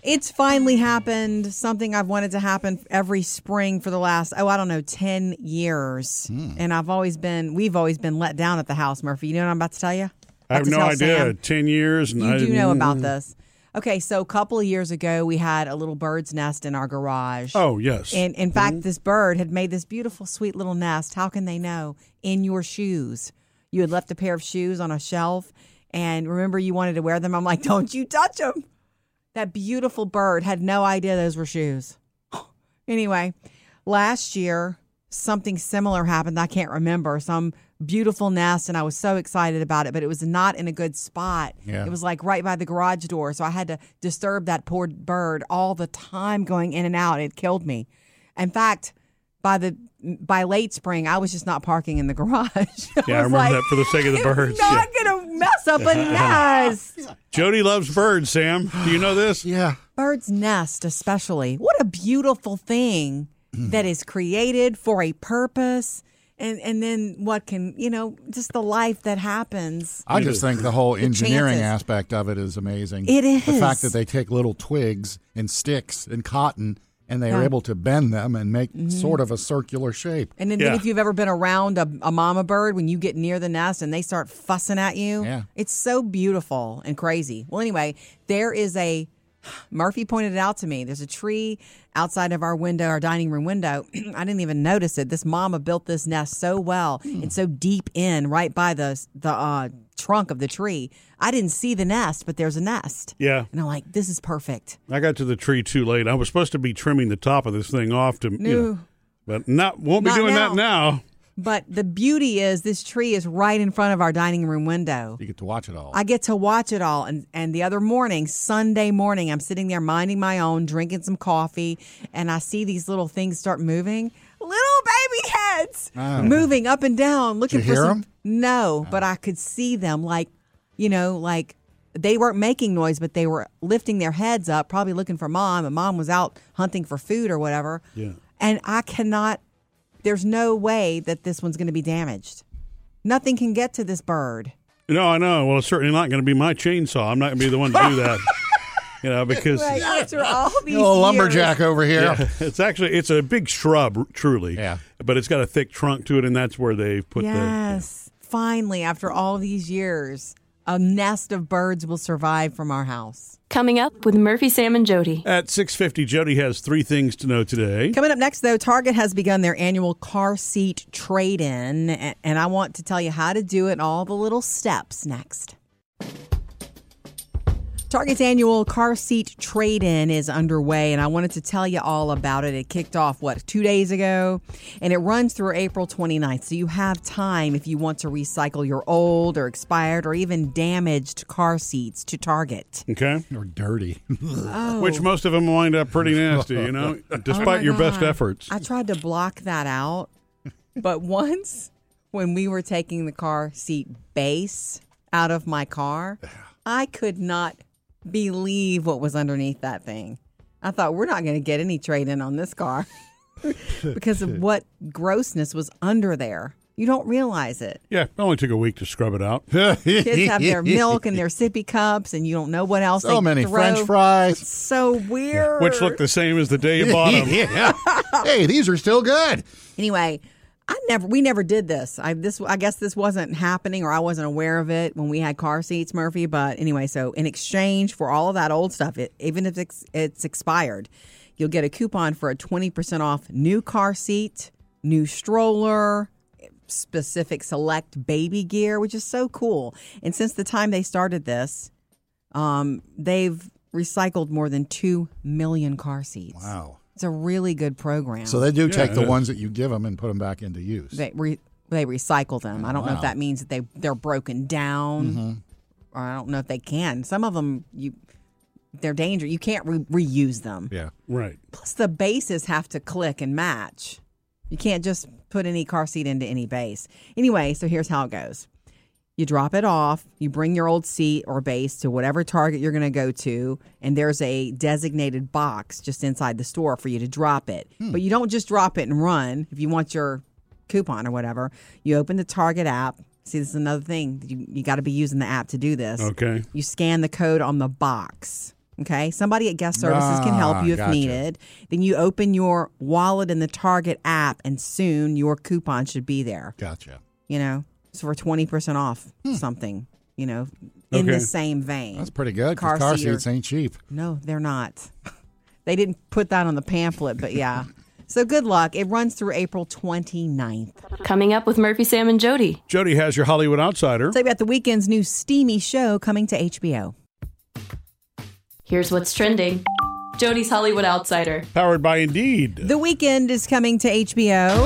It's finally happened. Something I've wanted to happen every spring for the last, 10 years. And we've always been let down at the house, Murphy. You know what I'm about to tell you? I have no idea. Sam. 10 years. And you do know about this. Okay, so a couple of years ago, we had a little bird's nest in our garage. Oh, yes. And in fact, this bird had made this beautiful, sweet little nest. How can they know? In your shoes. You had left a pair of shoes on a shelf, and remember you wanted to wear them. I'm like, don't you touch them. That beautiful bird had no idea those were shoes. Anyway, last year, something similar happened. I can't remember. Some beautiful nest, and I was so excited about it, but it was not in a good spot. Yeah. It was like right by the garage door, so I had to disturb that poor bird all the time going in and out. It killed me. In fact, by late spring, I was just not parking in the garage. Yeah, I remember that for the sake of the birds. Not going to mess up a nest. Jody loves birds, Sam. Do you know this? Yeah. Bird's nest especially. What a beautiful thing that is created for a purpose. And then what can, just the life that happens. I just think the whole engineering chances. aspect of it is amazing. It is. The fact that they take little twigs and sticks and cotton and they are able to bend them and make sort of a circular shape. And then if you've ever been around a mama bird, when you get near the nest and they start fussing at you, it's so beautiful and crazy. Well, anyway, Murphy pointed it out to me. There's a tree outside of our window, our dining room window. I didn't even notice it. This mama built this nest so well and so deep in, right by the trunk of the tree. I didn't see the nest, but there's a nest. Yeah. And I'm like, this is perfect. I got to the tree too late. I was supposed to be trimming the top of this thing off to, but won't be doing that now. But the beauty is this tree is right in front of our dining room window. You get to watch it all. I get to watch it all. And the other morning, Sunday morning, I'm sitting there minding my own, drinking some coffee, and I see these little things start moving. Little baby heads moving up and down, looking Did you for hear some. them? No, but I could see them like they weren't making noise, but they were lifting their heads up, probably looking for mom, and mom was out hunting for food or whatever. Yeah. And there's no way that this one's going to be damaged. Nothing can get to this bird. No, I know. Well, it's certainly not going to be my chainsaw. I'm not going to be the one to do that. Because right, after all these little years. lumberjack over here. Yeah, it's a big shrub, truly. Yeah. But it's got a thick trunk to it, and that's where they put Yes. Finally, after all these years, a nest of birds will survive from our house. Coming up with Murphy, Sam, and Jody. At 6:50, Jody has 3 things to know today. Coming up next, though, Target has begun their annual car seat trade-in, and I want to tell you how to do it and all the little steps next. Target's annual car seat trade-in is underway, and I wanted to tell you all about it. It kicked off, 2 days ago? And it runs through April 29th, so you have time if you want to recycle your old or expired or even damaged car seats to Target. Okay. Or dirty. Which most of them wind up pretty nasty, despite your best efforts. I tried to block that out, but once when we were taking the car seat base out of my car, I could not believe what was underneath that thing. I thought, we're not going to get any trade-in on this car because of what grossness was under there. You don't realize it. Yeah, it only took a week to scrub it out. Kids have their milk and their sippy cups, and you don't know what else. So many French fries. It's so weird. Which look the same as the day you bought them. Yeah. Hey, these are still good. Anyway, we never did this. I guess this wasn't happening, or I wasn't aware of it when we had car seats, Murphy. But anyway, so in exchange for all of that old stuff, even if it's expired, you'll get a coupon for a 20% off new car seat, new stroller, specific select baby gear, which is so cool. And since the time they started this, they've recycled more than 2 million car seats. Wow. It's a really good program. So they do take the ones that you give them and put them back into use. They recycle them. I don't know if that means that they're broken down, or I don't know if they can. Some of them, they're dangerous. You can't reuse them. Yeah. Right. Plus, the bases have to click and match. You can't just put any car seat into any base. Anyway, so here's how it goes. You drop it off, you bring your old seat or base to whatever Target you're going to go to, and there's a designated box just inside the store for you to drop it. But you don't just drop it and run if you want your coupon or whatever. You open the Target app. See, this is another thing. You got to be using the app to do this. Okay. You scan the code on the box. Okay, somebody at Guest Services can help you if needed. Then you open your wallet in the Target app, and soon your coupon should be there. Gotcha. It's for 20% off something, in the same vein. That's pretty good. Car seats ain't cheap. No, they're not. They didn't put that on the pamphlet, but yeah. So good luck. It runs through April 29th. Coming up with Murphy, Sam, and Jody. Jody has your Hollywood Outsider. Tell you about the weekend's new steamy show coming to HBO. Here's what's trending. Jody's Hollywood Outsider. Powered by Indeed. The Weeknd is coming to HBO.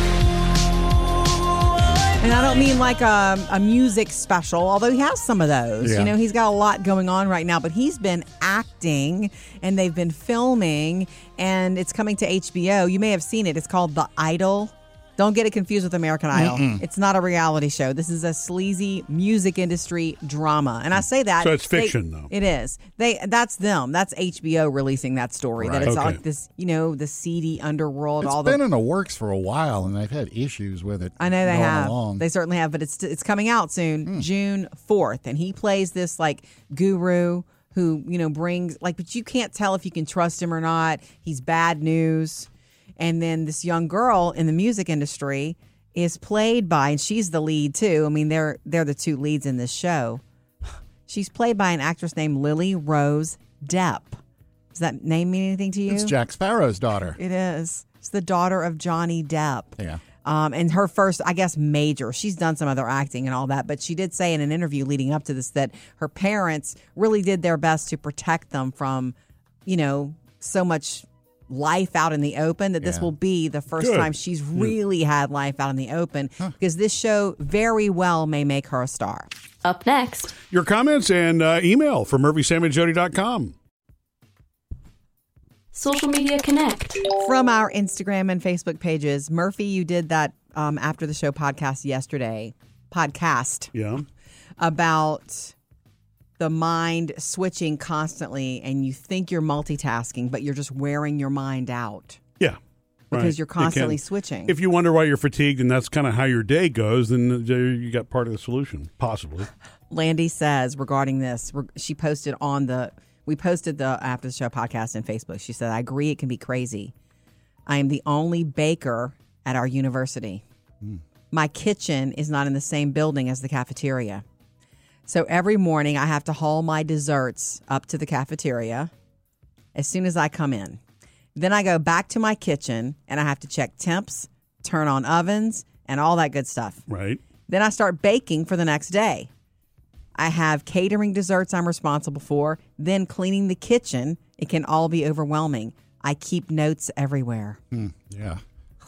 And I don't mean like a music special, although he has some of those. Yeah. He's got a lot going on right now, but he's been acting and they've been filming and it's coming to HBO. You may have seen it. It's called The Idol. Don't get it confused with American Idol. It's not a reality show. This is a sleazy music industry drama. And I say that. So it's fiction, though. It is. That's them. That's HBO releasing that story. Right. That it's like this, the seedy underworld. It's been in the works for a while, and they've had issues with it. I know they have. Along. They certainly have, but it's coming out soon, June 4th. And he plays this like guru who, brings but you can't tell if you can trust him or not. He's bad news. And then this young girl in the music industry is played by, and she's the lead too. I mean, they're the two leads in this show. She's played by an actress named Lily Rose Depp. Does that name mean anything to you? It's Jack Sparrow's daughter. It is. It's the daughter of Johnny Depp. Yeah. And her first, I guess, major. She's done some other acting and all that, but she did say in an interview leading up to this that her parents really did their best to protect them from, so much life out in the open, that this will be the first time she's really had life out in the open, because this show very well may make her a star. Up next. Your comments and email from murphysamandjody.com. Social Media Connect. From our Instagram and Facebook pages, Murphy, you did that After the Show podcast yesterday. Yeah. About the mind switching constantly, and you think you're multitasking, but you're just wearing your mind out. Yeah. Because you're constantly switching. If you wonder why you're fatigued and that's kind of how your day goes, then you got part of the solution, possibly. Landy says regarding this, she posted we posted the After the Show podcast on Facebook. She said, I agree it can be crazy. I am the only baker at our university. My kitchen is not in the same building as the cafeteria. So every morning I have to haul my desserts up to the cafeteria as soon as I come in. Then I go back to my kitchen and I have to check temps, turn on ovens, and all that good stuff. Right. Then I start baking for the next day. I have catering desserts I'm responsible for, then cleaning the kitchen. It can all be overwhelming. I keep notes everywhere. Yeah.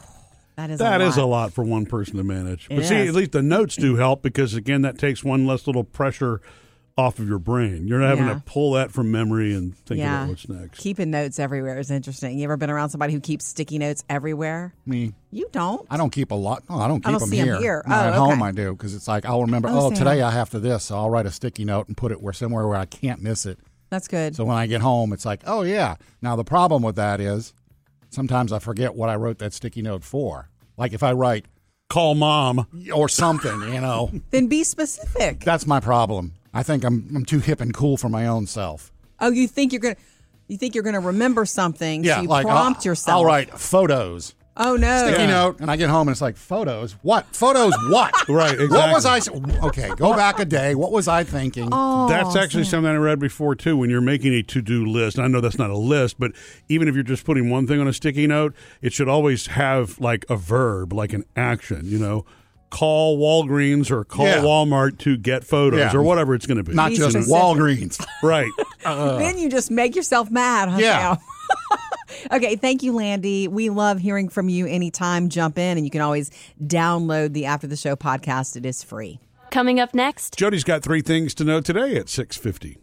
That is a lot for one person to manage. But It see, is. at least the notes do help because, again, that takes one less little pressure off of your brain. You're not having to pull that from memory and think about what's next. Keeping notes everywhere is interesting. You ever been around somebody who keeps sticky notes everywhere? Me. You don't. I don't keep a lot. No, I don't keep them see 'em here. No, at Oh, okay. home I do, because it's like I'll remember, today I have to this, so I'll write a sticky note and put it somewhere where I can't miss it. That's good. So when I get home, it's like, oh, yeah. Now, the problem with that is sometimes I forget what I wrote that sticky note for. Like if I write, call mom or something, Then be specific. That's my problem. I think I'm too hip and cool for my own self. Oh, you think you're gonna remember something? Yeah, so you like prompt yourself. I'll write photos. Oh no! Sticky note, and I get home and it's like, photos? What? Photos what? Right, exactly. What was I... Okay, go back a day. What was I thinking? That's actually something I read before, too. When you're making a to-do list, and I know that's not a list, but even if you're just putting one thing on a sticky note, it should always have like a verb, like an action, Call Walgreens or call Walmart to get photos or whatever it's going to be. Not just Walgreens. Right. Then you just make yourself mad, huh? Yeah. Sam? Okay, thank you, Landy. We love hearing from you anytime. Jump in, and you can always download the After the Show podcast. It is free. Coming up next, Jody's got 3 things to know today at 6:50.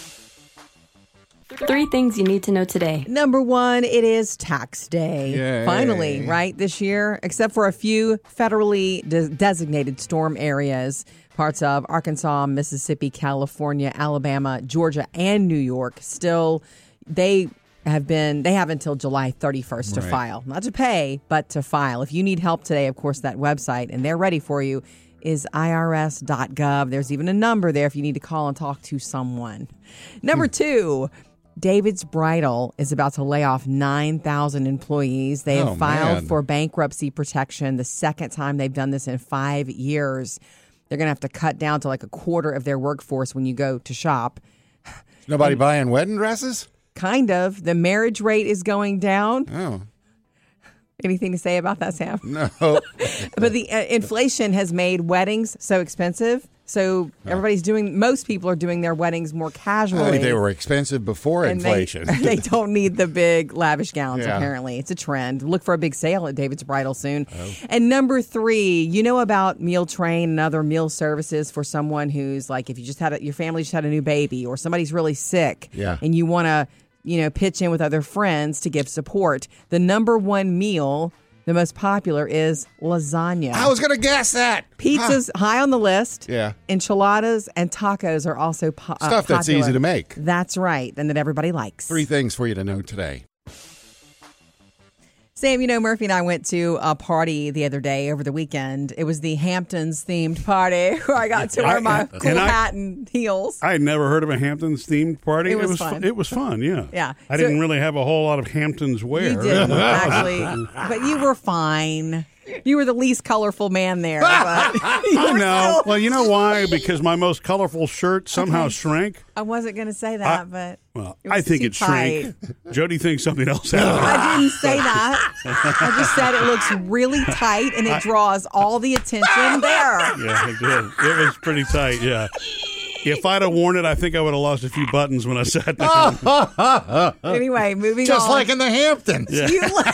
3 things you need to know today. Number 1, it is tax day. Yay. Finally, right, this year, except for a few federally designated storm areas, parts of Arkansas, Mississippi, California, Alabama, Georgia, and New York. Still, they have until July 31st to file. Not to pay, but to file. If you need help today, of course, that website, and they're ready for you, is irs.gov. There's even a number there if you need to call and talk to someone. Number 2, David's Bridal is about to lay off 9,000 employees. They have filed for bankruptcy protection the second time they've done this in 5 years. They're going to have to cut down to like a quarter of their workforce when you go to shop. Nobody buying wedding dresses? Kind of. The marriage rate is going down. Oh. Anything to say about that, Sam? No. But the inflation has made weddings so expensive. So most people are doing their weddings more casually. I think they were expensive before inflation. They don't need the big lavish gowns, Yeah. apparently. It's a trend. Look for a big sale at David's Bridal soon. Oh. And number 3, you know about Meal Train and other meal services for someone who's like, if you just had your family just had a new baby or somebody's really sick and you want to, pitch in with other friends to give support. The number 1 meal, the most popular, is lasagna. I was going to guess that. Pizza's high on the list. Yeah. Enchiladas and tacos are also Stuff that's popular. easy to make. That's right, and that everybody likes. 3 things for you to know today. Sam, Murphy and I went to a party the other day over the weekend. It was the Hamptons themed party where I got to wear my cool hat and heels. I had never heard of a Hamptons themed party. It was fun. It was fun, yeah. Yeah. I didn't really have a whole lot of Hamptons wear. You didn't, actually. But you were fine. You were the least colorful man there. But I know. Well, you know why? Because my most colorful shirt somehow shrank. I wasn't going to say that, but I think it shrank. Jody thinks something else happened. I didn't say that. I just said it looks really tight and it draws all the attention there. Yeah, it did. It was pretty tight, yeah. If I'd have worn it, I think I would have lost a few buttons when I sat down. Anyway, moving on. Just like in the Hamptons. Yeah.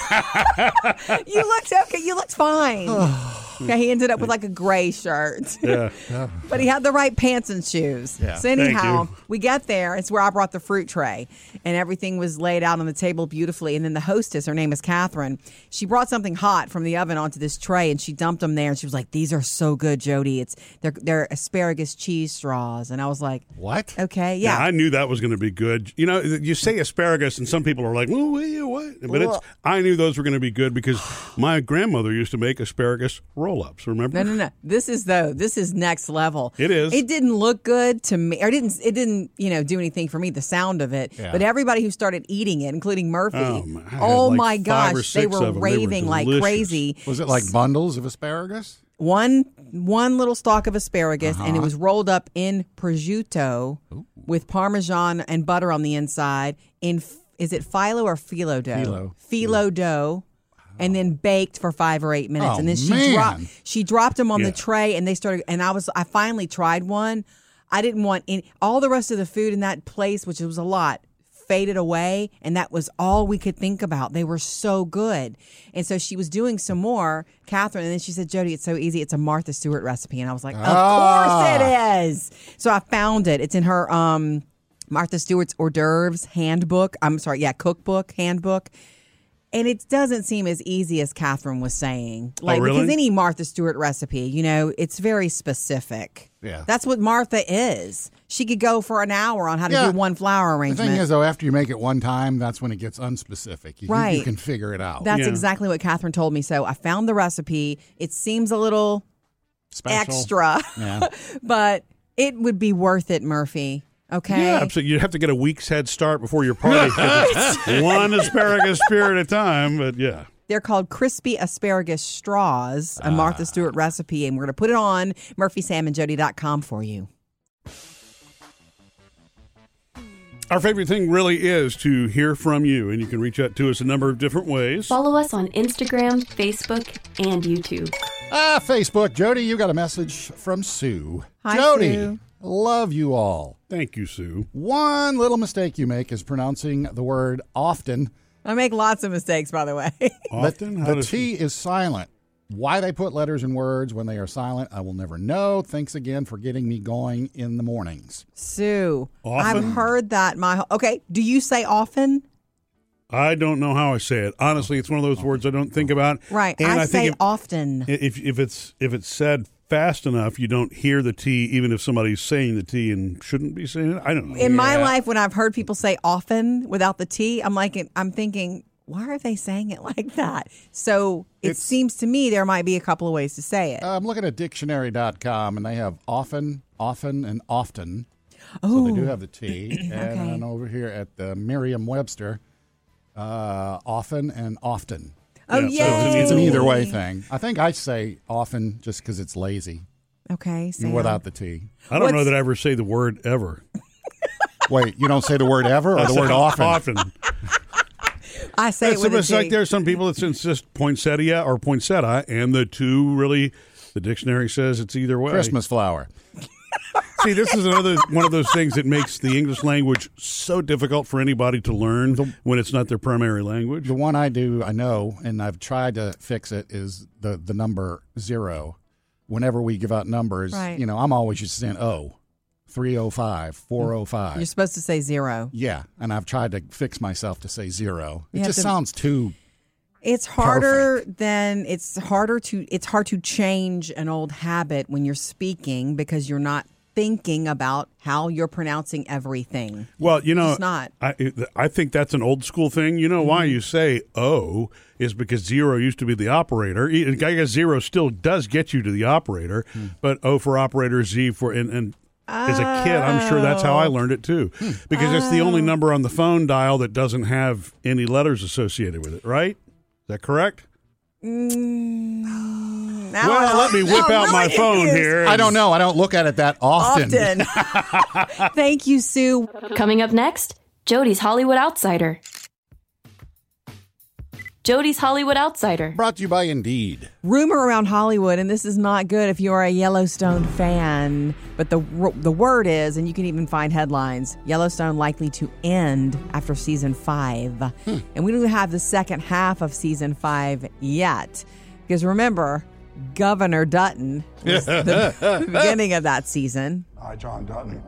You looked okay. You looked fine. Okay, he ended up with like a gray shirt. Yeah. But he had the right pants and shoes. Yeah. So anyhow, Thank you. we get there. It's where I brought the fruit tray. And everything was laid out on the table beautifully. And then the hostess, her name is Catherine, she brought something hot from the oven onto this tray. And she dumped them there. And she was like, these are so good, Jody. They're asparagus cheese straws. And I was like, what? Okay, yeah. I knew that was going to be good. You say asparagus, and some people are like, "Well, what?" But I knew those were going to be good because my grandmother used to make asparagus roll-ups. Remember? No. This is next level. It is. It didn't look good to me, or it didn't do anything for me. The sound of it, but everybody who started eating it, including Murphy, my gosh, they were raving like crazy. Was it like bundles of asparagus? One little stalk of asparagus, and it was rolled up in prosciutto with Parmesan and butter on the inside. Is it phyllo or philo dough? Philo dough. And then baked for 5 or 8 minutes, and then she dropped them on the tray, and they started. And I finally tried one. I didn't want all the rest of the food in that place, which was a lot, faded away, and that was all we could think about. They were so good. And so she was doing some more, Catherine, and then she said, Jody, it's so easy. It's a Martha Stewart recipe. And I was like, of course it is. So I found it. It's in her Martha Stewart's hors d'oeuvres cookbook handbook. And it doesn't seem as easy as Catherine was saying. Really? Because any Martha Stewart recipe, it's very specific. Yeah. That's what Martha is. She could go for an hour on how to do one flour arrangement. The thing is, though, after you make it one time, that's when it gets unspecific. You can figure it out. That's exactly what Catherine told me. So I found the recipe. It seems a little special, extra, but it would be worth it, Murphy. Okay. Yeah, absolutely. You'd have to get a week's head start before your party. One asparagus spear at a time, but yeah. They're called crispy asparagus straws, a Martha Stewart recipe, and we're going to put it on murphysamandjody.com for you. Our favorite thing really is to hear from you, and you can reach out to us a number of different ways. Follow us on Instagram, Facebook, and YouTube. Facebook. Jody, you got a message from Sue. Hi, Jody, Sue. love you all. Thank you, Sue. One little mistake you make is pronouncing the word often. I make lots of mistakes, by the way. Often? The T is silent. Why they put letters in words when they are silent, I will never know. Thanks again for getting me going in the mornings. Sue, Often? I've heard that. Okay, do you say often? I don't know how I say it. Honestly, it's one of those words I don't think about. Right, And I say think often. If it's said fast enough, you don't hear the T, even if somebody's saying the T and shouldn't be saying it. I don't know. In my life, when I've heard people say often without the T, I'm thinking, why are they saying it like that? So it seems to me there might be a couple of ways to say it. I'm looking at dictionary.com, and they have often, and often. So they do have the T. And Okay. then over here at the Merriam-Webster, often and often. Oh, Yeah, so yay. It's an either way thing. I think I say often just because it's lazy Okay, Sam. without the T. I don't know What's- that I ever say the word ever. Wait, you don't say the word ever or I the say word often? Often. I say it with a It's like T. there's some people that insist poinsettia or poinsettia, and the two really, the dictionary says it's either way. Christmas flower. See, this is another one of those things that makes the English language so difficult for anybody to learn when it's not their primary language. The one I know, and I've tried to fix it, is the number 0. Whenever we give out numbers, Right. I'm always just saying 305, 405. You're supposed to say 0. Yeah, and I've tried to fix myself to say 0. You It have just to- sounds too. It's harder it's hard to change an old habit when you're speaking because you're not thinking about how you're pronouncing everything. Well, It's not. I think that's an old school thing. You know why you say "oh" is because 0 used to be the operator. I guess 0 still does get you to the operator, but O for operator, Z for and as a kid, I'm sure that's how I learned it too, because it's the only number on the phone dial that doesn't have any letters associated with it. Right? Is that correct? Well, let me whip out my phone here. I don't know. I don't look at it that often. Often. Thank you, Sue. Coming up next, Jody's Hollywood Outsider. Jody's Hollywood Outsider. Brought to you by Indeed. Rumor around Hollywood, and this is not good if you are a Yellowstone fan, but the word is, and you can even find headlines, Yellowstone likely to end after season 5. And we don't have the second half of season 5 yet. Because remember, Governor Dutton was the beginning of that season. I, John Dutton,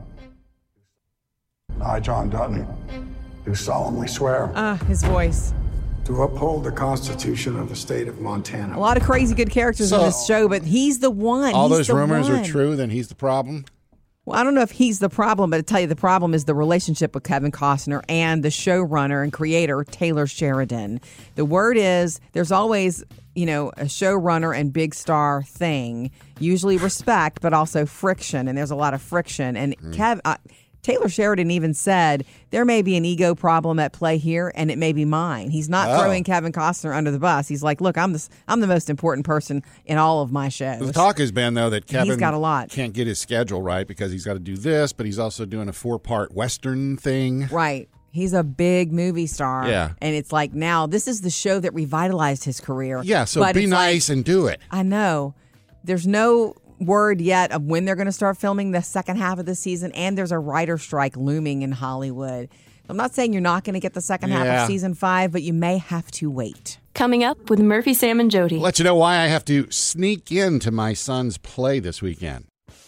do solemnly swear His voice. to uphold the Constitution of the state of Montana. A lot of crazy good characters in So- this show, but he's the one. All He's those the rumors one. are true, then he's the problem. Well, I don't know if he's the problem, but I tell you, the problem is the relationship with Kevin Costner and the showrunner and creator, Taylor Sheridan. The word is there's always, a showrunner and big star thing, usually respect, but also friction. And there's a lot of friction. And Taylor Sheridan even said there may be an ego problem at play here, and it may be mine. He's not throwing Kevin Costner under the bus. He's like, look, I'm the most important person in all of my shows. The talk has been, though, that Kevin got a lot. can't get his schedule right because he's got to do this, but he's also doing a 4-part Western thing. Right. He's a big movie star. Yeah. And it's like now, this is the show that revitalized his career. Yeah, so But be it's nice and do it. I know. There's no word yet of when they're going to start filming the second half of the season, and there's a writer strike looming in Hollywood. I'm not saying you're not going to get the second half Yeah. of season 5, but you may have to wait. Coming up with Murphy, Sam, and Jody. Let you know why I have to sneak into my son's play this weekend.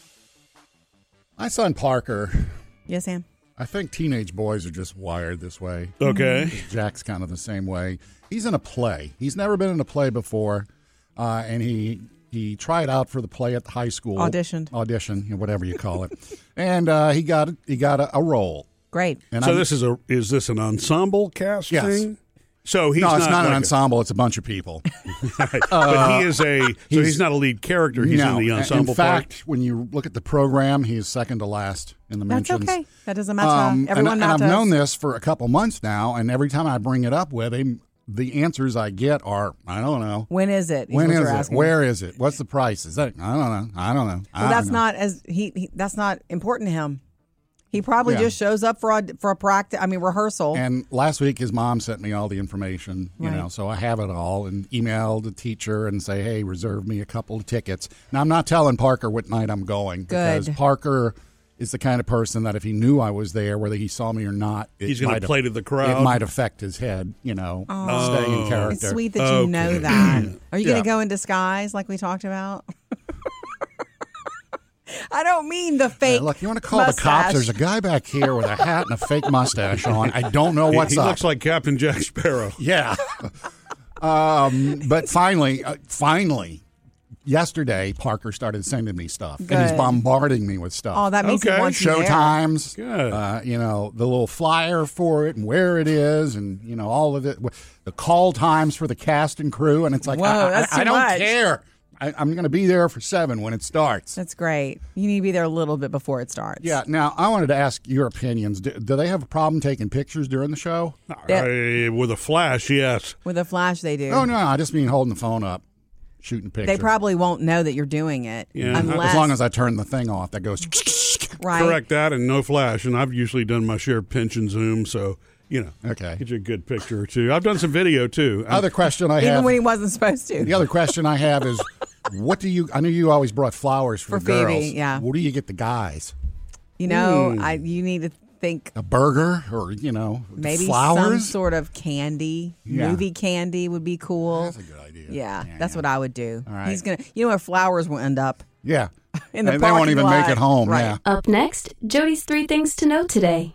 My son Parker, Yes, Sam? I think teenage boys are just wired this way. Okay. Jack's kind of the same way. He's in a play. He's never been in a play before, and he tried out for the play at the high school. Audition, whatever you call it, and he got a role. Great. And So I'm- is this an ensemble cast Yes. thing? So he's no, it's not an like ensemble. It's a bunch of people. but he is he's not a lead character. He's No. in the ensemble In fact, when you look at the program, he's second to last in the That's mentions. okay. That doesn't matter. Everyone and I've matters. known this for a couple months now, and every time I bring it up with him, the answers I get are, I don't know. When is it? When what is you're it? asking. Where is it? What's the price? Is that? I don't know. I don't know. Well, that's not as that's not important to him. He probably Yeah. just shows up for a practice. I mean, rehearsal. And last week, his mom sent me all the information, Right. so I have it all, and emailed the teacher and say, hey, reserve me a couple of tickets. Now, I'm not telling Parker what night I'm going because Good. Parker is the kind of person that if he knew I was there, whether he saw me or not, He's gonna play to the crowd. It might affect his head, staying in character. It's sweet that you know that. Are you Yeah. going to go in disguise like we talked about? I don't mean the fake. Look, you want to call mustache. the cops? There's a guy back here with a hat and a fake mustache on. I don't know what's he up. looks like Captain Jack Sparrow. Yeah. But finally, yesterday, Parker started sending me stuff. And he's Good. bombarding me with stuff. Oh, that makes Okay. it want you Show there. times, Good. the little flyer for it and where it is, and all of it, the call times for the cast and crew, and it's like, Whoa, that's I too don't much. care. I'm going to be there for 7 when it starts. That's great. You need to be there a little bit before it starts. Yeah. Now, I wanted to ask your opinions. Do they have a problem taking pictures during the show? With a flash, yes. With a flash, they do. Oh, no, I just mean holding the phone up, shooting pictures. They probably won't know that you're doing it. Yeah. Unless, As long as I turn the thing off, that goes. right? Correct that and no flash. And I've usually done my share of pinch and zoom, so, Okay. get you a good picture or two. I've done some video, too. Other question I Even have. when he wasn't supposed to. The other question I have is, I know you always brought flowers for the girls. Phoebe, yeah. What do you get the guys? You you need to think A burger or, maybe flowers? some sort of candy. Yeah. Movie candy would be cool. That's a good idea. Yeah, that's what I would do. All right. He's gonna, where flowers will end up Yeah. in the And they won't parking even lot. make it home. Right. Yeah. Up next, Jody's 3 things to know today.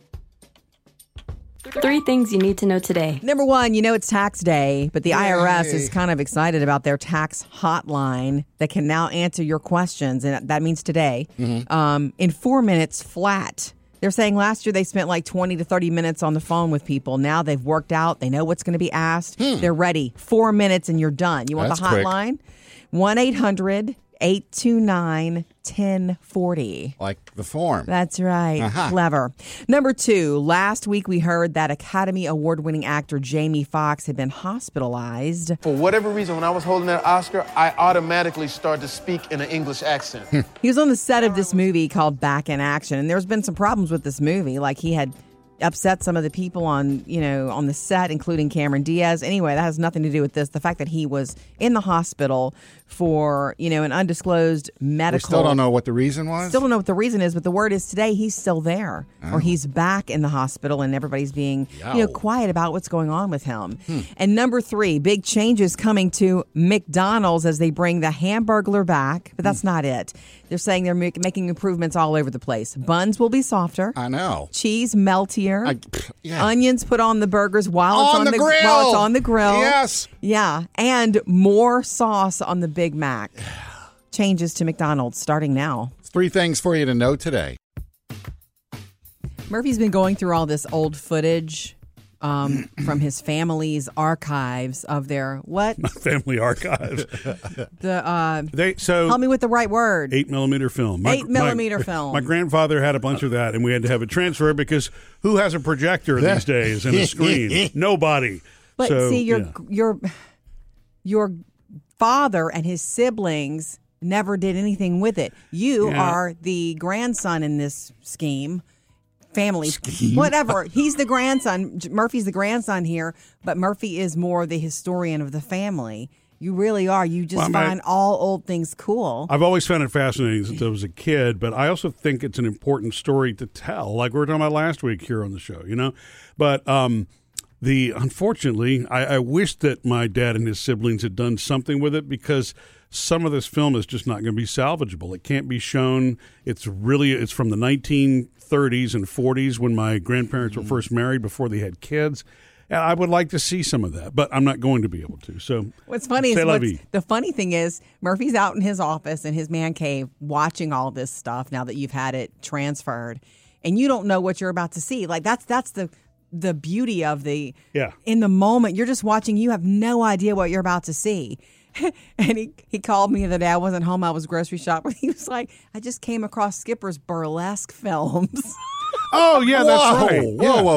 3 things you need to know today. Number 1, it's tax day, but the IRS is kind of excited about their tax hotline that can now answer your questions, and that means today, in 4 minutes flat. They're saying last year they spent like 20 to 30 minutes on the phone with people. Now they've worked out. They know what's going to be asked. They're ready. 4 minutes and you're done. You want That's the quick. hotline? 1-800-829-1040. Like the form. That's right. Clever. Number 2, last week we heard that Academy Award-winning actor Jamie Foxx had been hospitalized. For whatever reason, when I was holding that Oscar, I automatically started to speak in an English accent. He was on the set of this movie called Back in Action, and there's been some problems with this movie. Like he had upset some of the people on the set, including Cameron Diaz. Anyway, that has nothing to do with this. The fact that he was in the hospital for, an undisclosed medical. We still don't know what the reason was? Still don't know what the reason is, but the word is today he's still there, or he's back in the hospital, and everybody's being quiet about what's going on with him. And number 3, big changes coming to McDonald's as they bring the Hamburglar back, but that's not it. They're saying they're making improvements all over the place. Buns will be softer. I know. Cheese meltier. Yeah. Onions put on the burgers while it's On the grill. while it's on the grill. Yes. Yeah, and more sauce on the Big Mac. Changes to McDonald's starting now. 3 things for you to know today. Murphy's been going through all this old footage from his family's archives of their what? Family archives. Help me with the right word. 8mm film. 8mm film. My grandfather had a bunch of that, and we had to have it transferred because who has a projector these days and a screen? Nobody. But So, see, yeah. your father and his siblings never did anything with it. You are the grandson in this scheme. Family, whatever. He's the grandson. Murphy's the grandson here, but Murphy is more the historian of the family. You really are. You just find all old things cool. I've always found it fascinating since I was a kid, but I also think it's an important story to tell, like we were talking about last week here on the show, But unfortunately, I wish that my dad and his siblings had done something with it because some of this film is just not going to be salvageable. It can't be shown. It's from the 1930s and 40s when my grandparents were first married before they had kids. And I would like to see some of that, but I'm not going to be able to. So what's funny is the funny thing is Murphy's out in his office in his man cave watching all this stuff now that you've had it transferred, and you don't know what you're about to see. Like that's the beauty of in the moment you're just watching. You have no idea what you're about to see. And he called me the other day. I wasn't home. I was grocery shopping. He was like, I just came across Skipper's burlesque films. Oh, yeah, that's right.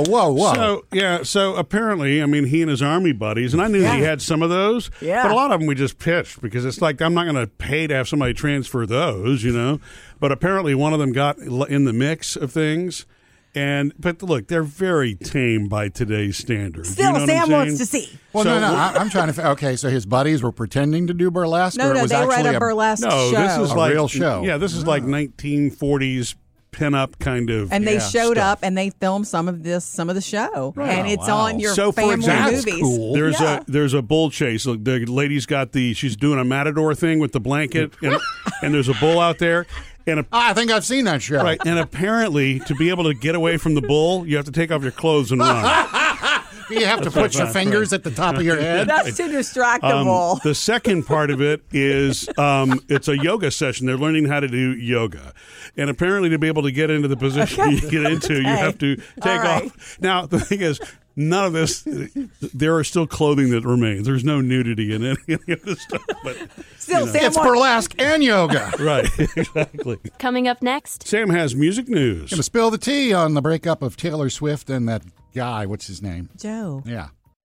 Whoa. So apparently, he and his army buddies, and I knew he had some of those, but a lot of them we just pitched because it's like I'm not going to pay to have somebody transfer those, But apparently one of them got in the mix of things. But look, they're very tame by today's standards. Still, Sam wants to see. Well, no. I'm trying to. Okay, so his buddies were pretending to do burlesque. No, or it was they were actually at a burlesque show. This is a real show. Yeah, this is like 1940s pinup kind of. And they showed stuff. up and they filmed some of the show, and it's wow. on your So, for family example, movies. cool. There's a bull chase. Look, the lady's she's doing a matador thing with the blanket, and there's a bull out there. I think I've seen that show. Right, and apparently, to be able to get away from the bull, you have to take off your clothes and run. You have to put your fingers at the top of your head. That's to distract the bull. The second part of it is it's a yoga session. They're learning how to do yoga. And apparently to be able to get into the position you get into, you have to take off. Now, the thing is, none of this. There are still clothing that remains. There's no nudity in any of this stuff. But Still, Sam It's burlesque and yoga. right, exactly. Coming up next, Sam has music news. Gonna spill the tea on the breakup of Taylor Swift and that guy. What's his name? Joe. Yeah.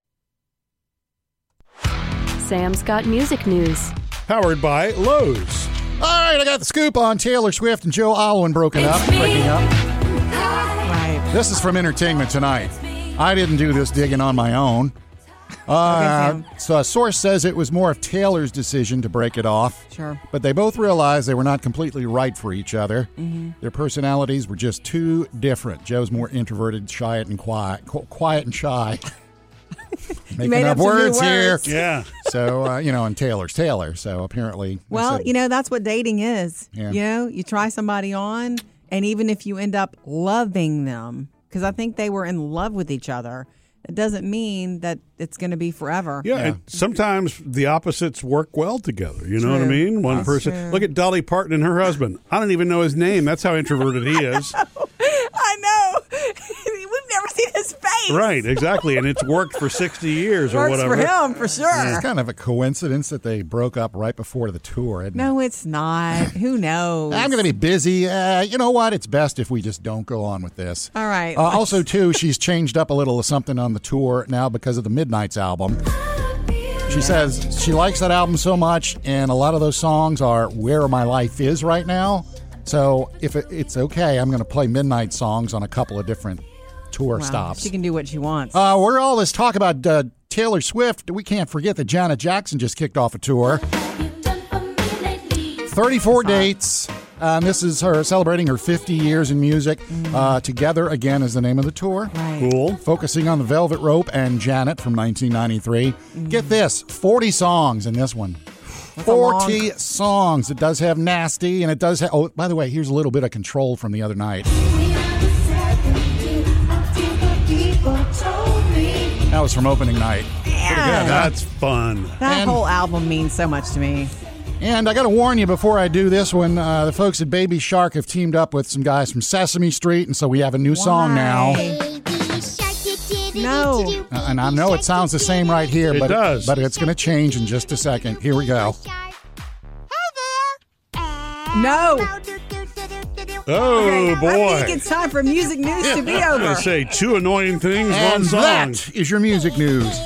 Sam's got music news. Powered by Lowe's. All right, I got the scoop on Taylor Swift and Joe Alwyn breaking up. Right. This is from Entertainment Tonight. I didn't do this digging on my own. So a source says it was more of Taylor's decision to break it off. Sure. But they both realized they were not completely right for each other. Mm-hmm. Their personalities were just too different. Joe's more introverted, shy and quiet and shy. Making made up up some new words here. words. Yeah. So, and Taylor's Taylor. So apparently. Well, that's what dating is. Yeah. You try somebody on, and even if you end up loving them, because I think they were in love with each other, it doesn't mean that it's going to be forever. Yeah, and sometimes the opposites work well together. You know what I True. mean? One That's person. true. Look at Dolly Parton and her husband. I don't even know his name. That's how introverted he is. I know. We've never seen his face. Right, exactly. And it's worked for 60 years or Works whatever. for him, for sure. It's kind of a coincidence that they broke up right before the tour, isn't it? No, it's not. Who knows? I'm going to be busy. You know what? It's best if we just don't go on with this. All right. Also, too, she's changed up a little of something on the tour now because of the Midnights album. She says she likes that album so much, and a lot of those songs are where my life is right now. So if it's okay, I'm going to play Midnight songs on a couple of different tour Wow. stops. She can do what she wants. We're all this talk about Taylor Swift. We can't forget that Janet Jackson just kicked off a tour. 34 dates. This is her celebrating her 50 years in music. Together Again is the name of the tour. Right. Cool. Focusing on the Velvet Rope and Janet from 1993. Get this, 40 songs in this one. That's a long- 40 songs. It does have Nasty, and it does have... Oh, by the way, here's a little bit of Control from the other night. That was from opening night. Yeah. That's fun. That And- whole album means so much to me. And I got to warn you before I do this one, the folks at Baby Shark have teamed up with some guys from Sesame Street, and so we have a new song now. No. And I know it sounds the same right here, It but does. but it's going to change in just a second. Here we go. No. Oh, Okay, boy. I think it's time for music news to be I'm over. going to say two annoying things, one And song. that is your music news.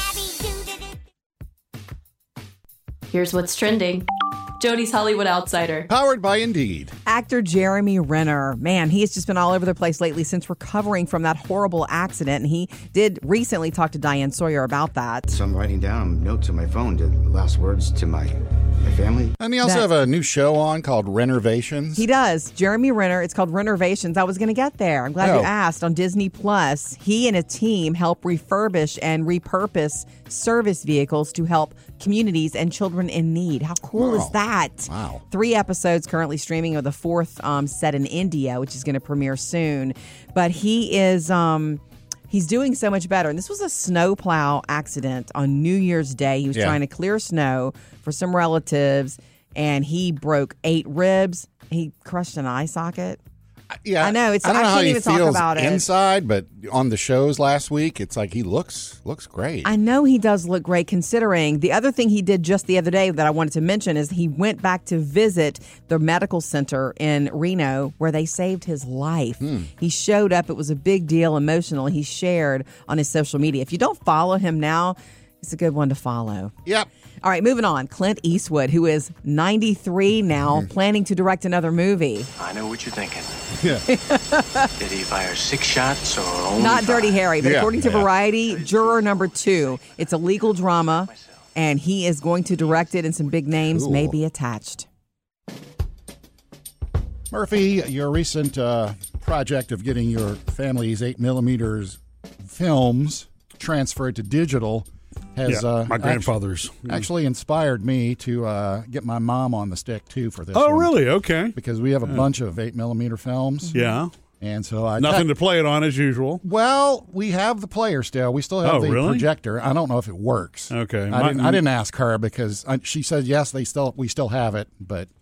Here's what's trending. Jody's Hollywood Outsider. Powered by Indeed. Actor Jeremy Renner, man, he has just been all over the place lately since recovering from that horrible accident. And he did recently talk to Diane Sawyer about that. So I'm writing down notes on my phone, the last words to my family. And they also That- have a new show on called Renovations. He does. Jeremy Renner. It's called Renovations. I was going to get there. I'm glad Oh. you asked. On Disney Plus, he and a team help refurbish and repurpose service vehicles to help communities and children in need. How cool is that? Wow. 3 episodes currently streaming, with the 4th set in India, which is going to premiere soon. But he is... He's doing so much better. And this was a snowplow accident on New Year's Day. He was Yeah. trying to clear snow for some relatives, and he broke 8 ribs. He crushed an eye socket. Yeah, I know, it's- I don't I know how can't he even talk feels about it. inside, but on the shows last week, it's like he looks great. I know he does look great, considering the other thing he did just the other day that I wanted to mention is he went back to visit the medical center in Reno where they saved his life. He showed up. It was a big deal, emotional. He shared on his social media. If you don't follow him now, it's a good one to follow. Yep. All right, moving on. Clint Eastwood, who is 93 now, planning to direct another movie. I know what you're thinking. Yeah. Did he fire 6 shots or only Not 5? Dirty Harry, but Yeah, according to yeah. Variety, juror number 2. It's a legal drama, and he is going to direct it, and some big names may Cool. be attached. Murphy, your recent project of getting your family's 8mm films transferred to digital has my grandfather's. actually inspired me to get my mom on the stick too for this. Oh, one. really? Okay. Because we have a bunch of 8mm films. Yeah. And so I Nothing to play it on as usual. Well, we have the player still. We still have Oh, the really? projector. I don't know if it works. Okay. I didn't ask her because she said yes. We still have it, but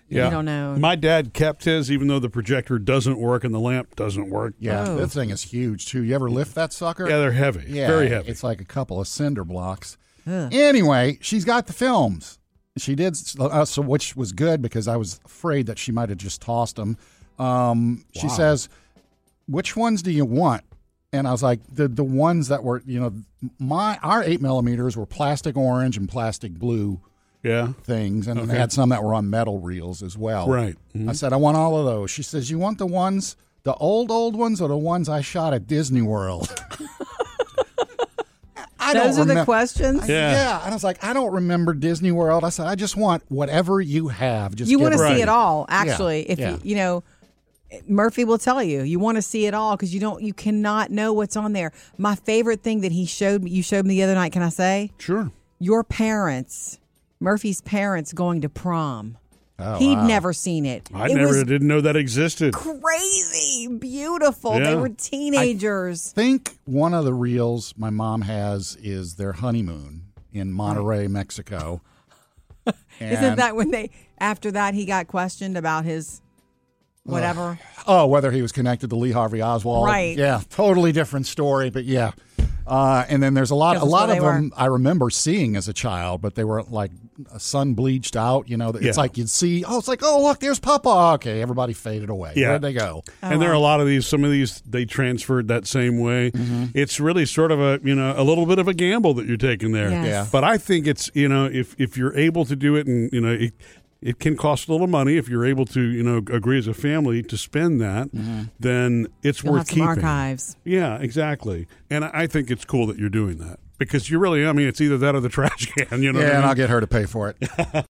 Yeah. You don't know. My dad kept his, even though the projector doesn't work and the lamp doesn't work. Yeah, Oh. this thing is huge, too. You ever lift that sucker? Yeah, they're heavy. Yeah, Very heavy. It's like a couple of cinder blocks. Ugh. Anyway, she's got the films. She did, so which was good because I was afraid that she might have just tossed them. She says, "Which ones do you want?" And I was like, the ones that were, our 8mm were plastic orange and plastic blue Yeah. things, and then they had some that were on metal reels as well. Right. Mm-hmm. I said, I want all of those. She says, you want the ones, the old ones, or the ones I shot at Disney World? Those are the questions? Yeah. And I was like, I don't remember Disney World. I said, I just want whatever you have. Just You give want to it see me. it all, actually. Yeah. If Murphy will tell you want to see it all because you cannot know what's on there. My favorite thing that you showed me the other night, can I say? Sure. Your parents, Murphy's parents going to prom. Oh, He'd wow. never seen it. I It was didn't know that existed. crazy, beautiful. Yeah. They were teenagers. I think one of the reels my mom has is their honeymoon in Monterrey, Mexico. Isn't And- that when after that he got questioned about his whatever? whether he was connected to Lee Harvey Oswald. Right. Yeah, totally different story, but yeah. And then there's a lot Because of that's where they them I remember seeing as a child, but they were like sun bleached out. It's Yeah. like you'd see, it's like, oh, look, there's Papa. Okay, everybody faded away. Yeah. Where'd they go? And there are a lot of these. Some of these they transferred that same way. It's really sort of a little bit of a gamble that you're taking there. Yes. Yeah. But I think it's if you're able to do it, and it can cost a little money if you're able to agree as a family to spend that, then it's You'll worth have some keeping. archives. Yeah, exactly. And I think it's cool that you're doing that because you really, it's either that or the trash can. Yeah, and I'll get her to pay for it.